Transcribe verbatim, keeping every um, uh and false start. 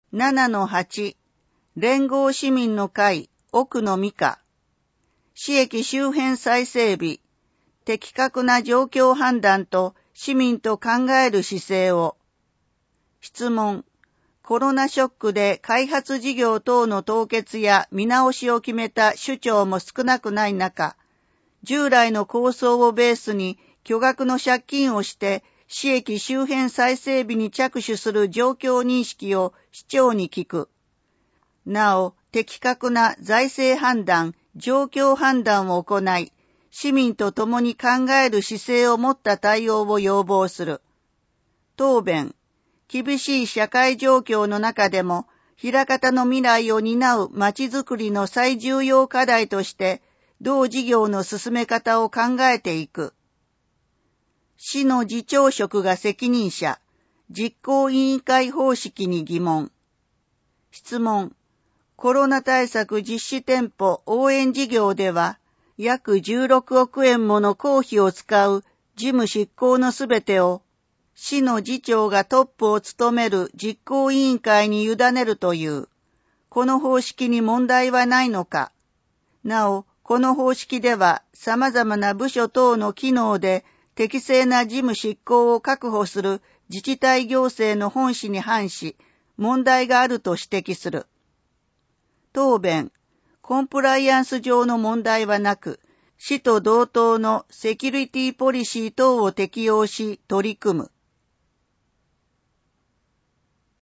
ななのはち、連合市民の会奥野美香。市駅周辺再整備、的確な状況判断と市民と考える姿勢を。質問。コロナショックで開発事業等の凍結や見直しを決めた首長も少なくない中、従来の構想をベースに巨額の借金をして市駅周辺再整備に着手する状況認識を市長に聞く。なお、的確な財政判断、状況判断を行い、市民と共に考える姿勢を持った対応を要望する。答弁。厳しい社会状況の中でも、枚方の未来を担うまちづくりの最重要課題として、同事業の進め方を考えていく。市の次長職が責任者、実行委員会方式に疑問。質問。コロナ対策実施店舗応援事業では、約じゅうろくおくえんもの公費を使う事務執行のすべてを、市の次長がトップを務める実行委員会に委ねるという、この方式に問題はないのか。なお、この方式では様々な部署等の機能で適正な事務執行を確保する自治体行政の本旨に反し、問題があると指摘する。答弁。コンプライアンス上の問題はなく、市と同等のセキュリティポリシー等を適用し取り組む。